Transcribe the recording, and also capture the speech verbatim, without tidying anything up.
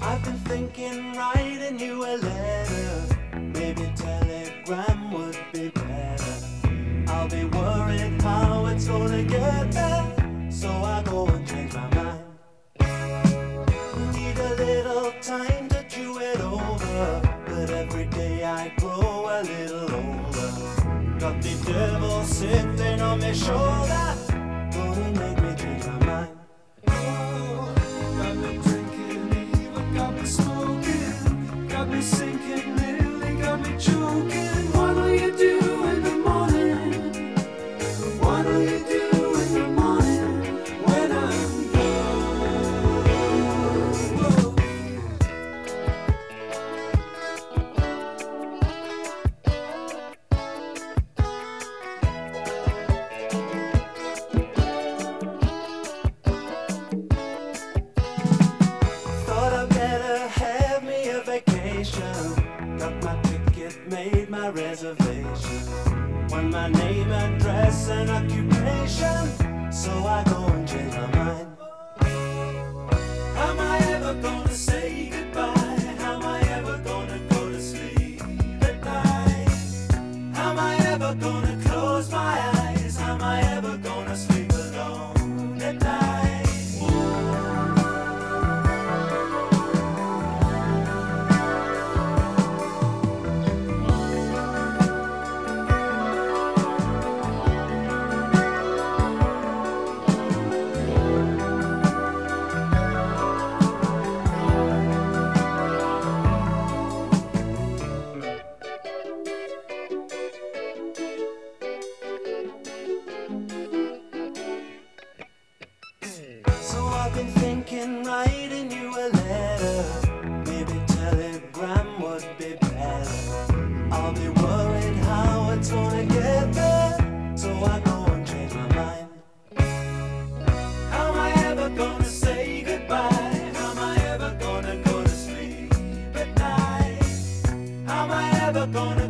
I've been thinking writing you a letter. Maybe telegram would be better. I'll be worried how it's gonna get there, so I go and change my mind. Need a little time to chew it over, but every day I grow a little older. Got the devil sitting on my shoulder, gonna make me change my mind. Oh, got me drinking, even got me smoking, got me sinking, nearly got me choking. What'll you do in the morning? What'll you do in the morning when I'm gone? Whoa. Thought I better have me a vacation. Got my ticket, made my reservation. Want my name, address, and occupation, so I go and change my mind. Am I ever gonna say goodbye? Am I ever gonna go to sleep at night? Am I ever gonna close my eyes? Am I ever gonna sleep alone at night? So I've been thinking writing you a letter. Maybe telegram would be better. I'll be worried how it's gonna get there, so I go and change my mind. How am I ever gonna say goodbye? How am I ever gonna go to sleep at night? How am I ever gonna